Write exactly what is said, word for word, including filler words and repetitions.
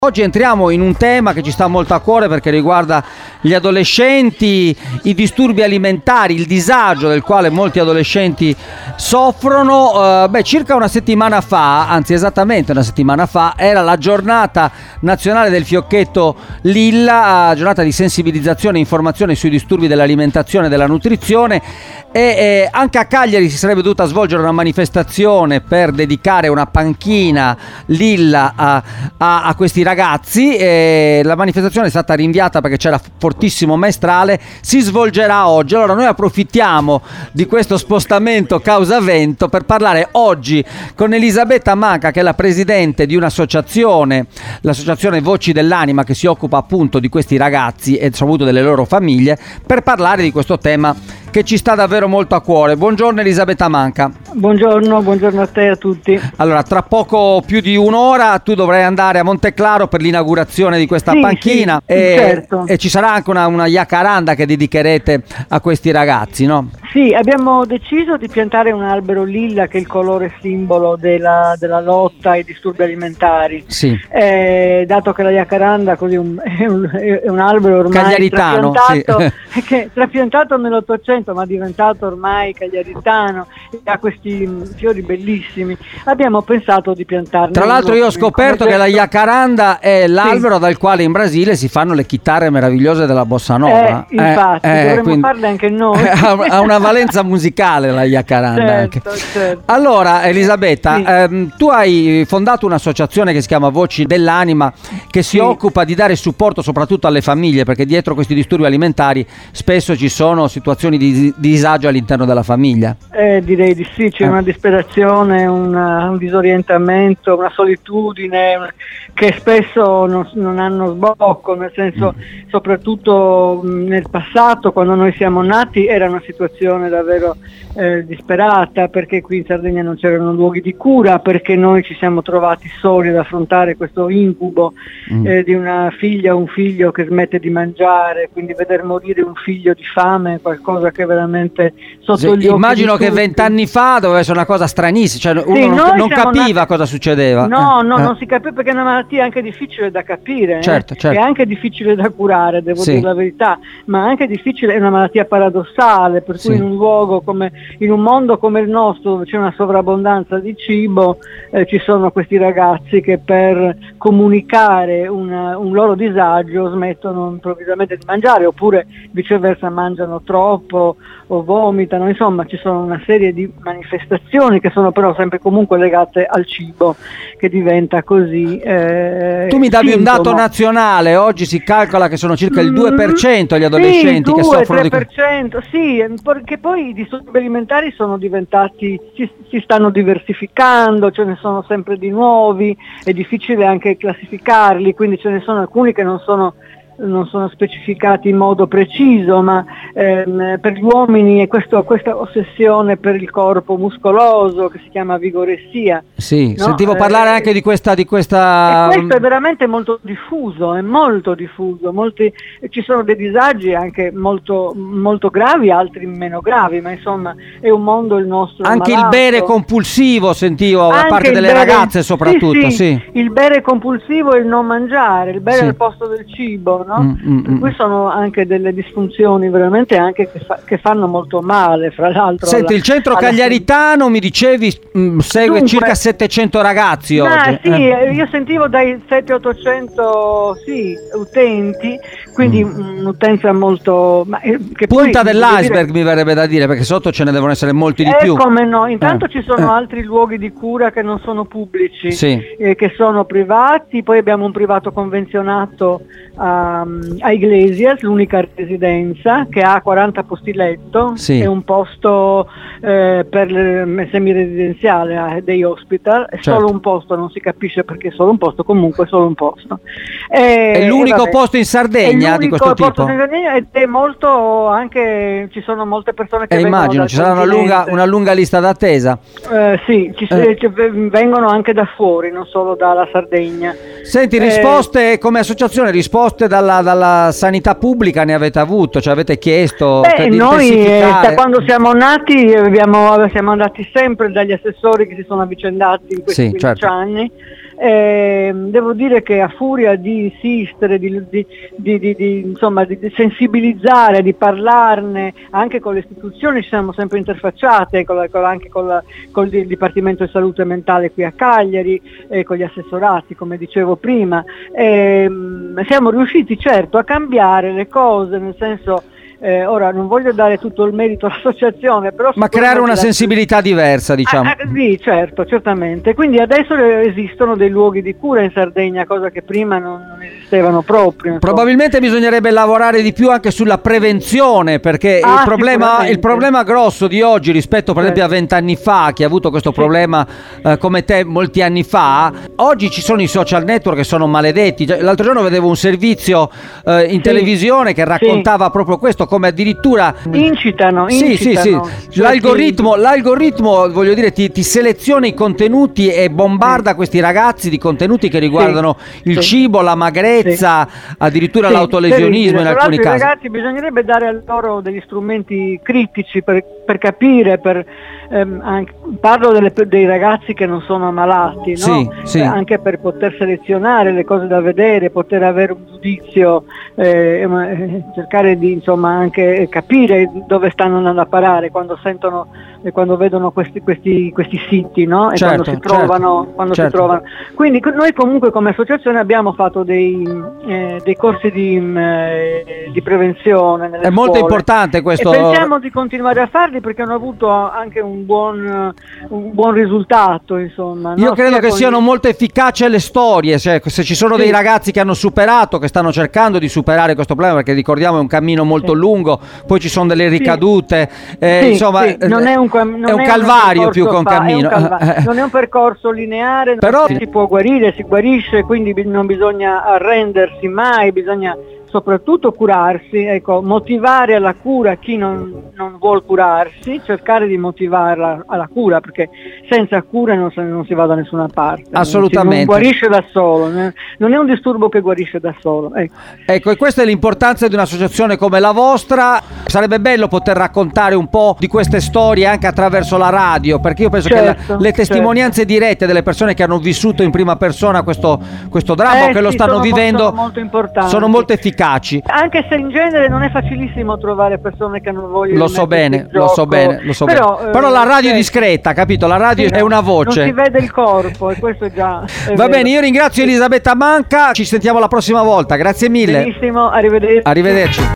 Oggi entriamo in un tema che ci sta molto a cuore perché riguarda gli adolescenti, i disturbi alimentari, il disagio del quale molti adolescenti soffrono. Uh, beh, circa una settimana fa, anzi esattamente una settimana fa, era la giornata nazionale del fiocchetto Lilla, giornata di sensibilizzazione e informazione sui disturbi dell'alimentazione e della nutrizione. E eh, anche a Cagliari si sarebbe dovuta svolgere una manifestazione per dedicare una panchina Lilla a, a, a questi ragazzi. E la manifestazione è stata rinviata perché c'era fortissimo maestrale. Si svolgerà oggi. Allora noi approfittiamo di questo spostamento causa vento per parlare oggi con Elisabetta Manca, che è la presidente di un'associazione, l'associazione Voci dell'Anima, che si occupa appunto di questi ragazzi e soprattutto delle loro famiglie, per parlare di questo tema che ci sta davvero molto a cuore. Buongiorno Elisabetta Manca. Buongiorno, buongiorno a te e a tutti. Allora, tra poco più di un'ora tu dovrai andare a Monteclaro per l'inaugurazione di questa sì, panchina, sì, e, certo. e ci sarà anche una, una jacaranda che dedicherete a questi ragazzi, no? Sì, abbiamo deciso di piantare un albero lilla, che è il colore simbolo della, della lotta ai disturbi alimentari. Sì. Eh, dato che la jacaranda così un, è, un, è un albero ormai cagliaritano, trapiantato, sì. che, trapiantato nell'Ottocento, ma diventato ormai cagliaritano, e ha questi fiori bellissimi, abbiamo pensato di piantarne. Tra l'altro io ho scoperto che la jacaranda è l'albero sì. dal quale in Brasile si fanno le chitarre meravigliose della bossa nova. Eh, infatti, eh, dovremmo quindi... farle anche noi. Ha una valenza musicale la jacaranda, certo, anche. Certo. Allora Elisabetta, sì. ehm, tu hai fondato un'associazione che si chiama Voci dell'Anima, che si sì. occupa di dare supporto soprattutto alle famiglie, perché dietro questi disturbi alimentari spesso ci sono situazioni di, di disagio all'interno della famiglia. Eh, direi di sì, c'è eh. una disperazione, una, un disorientamento, una solitudine una, che spesso non, non hanno sbocco, nel senso mm. soprattutto mh, nel passato, quando noi siamo nati, era una situazione davvero eh, disperata, perché qui in Sardegna non c'erano luoghi di cura, perché noi ci siamo trovati soli ad affrontare questo incubo mm. eh, di una figlia o un figlio che smette di mangiare, quindi veder morire un figlio di fame è qualcosa che veramente sotto sì, gli occhi immagino di che tutti. vent'anni fa doveva essere una cosa stranissima, cioè uno sì, non, non capiva nati... cosa succedeva. No, no, eh. non si capiva, perché è una malattia anche difficile da capire, certo, eh? certo. È anche difficile da curare, devo sì. dire la verità, ma anche difficile, è una malattia paradossale, per cui sì. in un luogo come, in un mondo come il nostro, dove c'è una sovrabbondanza di cibo, eh, ci sono questi ragazzi che per comunicare una, un loro disagio smettono improvvisamente di mangiare, oppure viceversa mangiano troppo o vomitano, insomma ci sono una serie di manifestazioni che sono però sempre comunque legate al cibo, che diventa così eh, tu mi davi sintomo. Un dato nazionale, oggi si calcola che sono circa il due per cento gli adolescenti sì, che soffrono tre per cento, di sì, perché poi i disturbi alimentari sono diventati, si, si stanno diversificando, ce ne sono sempre di nuovi, è difficile anche classificarli, quindi ce ne sono alcuni che non sono non sono specificati in modo preciso, ma ehm, per gli uomini è questo, questa ossessione per il corpo muscoloso che si chiama vigoressia. Sì, no? sentivo parlare eh, anche di questa, di questa... E questo è veramente molto diffuso, è molto diffuso, molti, ci sono dei disagi anche molto, molto gravi, altri meno gravi, ma insomma è un mondo il nostro anche malato. Il bere compulsivo sentivo da anche parte delle bere, ragazze soprattutto, sì, sì, sì. il bere compulsivo e il non mangiare, il bere sì. al posto del cibo, no? Mm, mm, per cui sono anche delle disfunzioni veramente anche che, fa, che fanno molto male, fra l'altro. Senti, alla, il centro alla... cagliaritano mi dicevi mh, segue Dunque, circa settecento ragazzi no, oggi. Sì, eh. io sentivo dai settecento ottocento sì, utenti, quindi mm. un'utenza molto... Ma, eh, che punta poi, dell'iceberg dire... mi verrebbe da dire, perché sotto ce ne devono essere molti di eh, più. Come no, intanto eh. ci sono eh. altri luoghi di cura che non sono pubblici, sì. eh, che sono privati, poi abbiamo un privato convenzionato a, a Iglesias, l'unica residenza, che ha quaranta posti letto, sì. è un posto eh, per le, semiresidenziale, eh, dei hospital, è certo. solo un posto, non si capisce perché è solo un posto, comunque è solo un posto. E, è l'unico vabbè, posto in Sardegna di questo tipo? Posto in Sardegna, ed è molto, anche ci sono molte persone che eh, vengono immagino, dal ci sarà una lunga, una lunga lista d'attesa. Eh, sì, ci, eh. ci vengono anche da fuori, non solo dalla Sardegna. Senti, risposte eh, come associazione, risposte dalla, dalla sanità pubblica ne avete avuto? Cioè avete chiesto Beh, di noi eh, da quando siamo siamo nati abbiamo, siamo andati sempre dagli assessori che si sono avvicendati in questi sì, quindici certo. anni, Eh, devo dire che a furia di insistere, di, di, di, di, di, insomma, di sensibilizzare, di parlarne anche con le istituzioni, ci siamo sempre interfacciate, con la, con, anche con, la, con il Dipartimento di Salute Mentale qui a Cagliari, eh, con gli assessorati, come dicevo prima. Eh, siamo riusciti certo a cambiare le cose, nel senso, Eh, ora non voglio dare tutto il merito all'associazione, però ma creare una sensibilità la... diversa, diciamo. Ah, ah, sì, certo, certamente. Quindi adesso esistono dei luoghi di cura in Sardegna, cosa che prima non, non esistevano proprio. Probabilmente bisognerebbe lavorare di più anche sulla prevenzione, perché ah, il, problema, il problema grosso di oggi rispetto per esempio a vent'anni fa, chi ha avuto questo sì. problema eh, come te molti anni fa, oggi ci sono i social network che sono maledetti. L'altro giorno vedevo un servizio eh, in sì. televisione che raccontava sì. proprio questo, come addirittura incitano, sì, incitano. Sì, sì. L'algoritmo, l'algoritmo voglio dire ti, ti seleziona i contenuti e bombarda sì. questi ragazzi di contenuti che riguardano sì. il sì. cibo, la magrezza, sì. addirittura sì. l'autolesionismo in alcuni casi. I ragazzi bisognerebbe dare a loro degli strumenti critici per, per capire, per, ehm, anche, parlo delle, dei ragazzi che non sono ammalati, no? sì, sì. Eh, anche per poter selezionare le cose da vedere, poter avere un giudizio, eh, eh, cercare di insomma anche capire dove stanno andando a parare quando sentono e quando vedono questi, questi, questi siti, no? E certo, quando si trovano, certo, quando certo. si trovano. Quindi noi comunque come associazione abbiamo fatto dei, eh, dei corsi di, eh, di prevenzione nelle È scuole. molto importante questo. E pensiamo di continuare a farli perché hanno avuto anche un buon, un buon risultato, insomma. Io no? credo Sia che con... siano molto efficaci le storie, cioè, se ci sono sì. dei ragazzi che hanno superato, che stanno cercando di superare questo problema, perché ricordiamo è un cammino molto sì. lungo, poi ci sono delle ricadute, sì. eh, sì, insomma sì. Non è un, non è un è calvario un più che un cammino. È un calva- non è un percorso lineare, però si può guarire, si guarisce, quindi non bisogna arrendersi mai, bisogna soprattutto curarsi, ecco, motivare alla cura chi non, non vuol curarsi, cercare di motivarla alla cura, perché senza cura non, se, non si va da nessuna parte. Assolutamente. Non guarisce da solo, non è un disturbo che guarisce da solo. Ecco, ecco e questa è l'importanza di un'associazione come la vostra. Sarebbe bello poter raccontare un po' di queste storie anche attraverso la radio, perché io penso certo, che la, le testimonianze certo. dirette delle persone che hanno vissuto in prima persona questo, questo dramma, eh, che lo sì, stanno sono vivendo, molto, molto importanti. sono molto efficaci. Anche se in genere non è facilissimo trovare persone che non vogliono. Lo so bene, lo so bene, lo so però, bene. Però eh, la radio è certo. discreta, capito? La radio sì, è una voce. Non si vede il corpo e questo è già. È Va vero. bene, io ringrazio Elisabetta Manca, ci sentiamo la prossima volta, grazie mille. Benissimo, arrivederci. Arrivederci.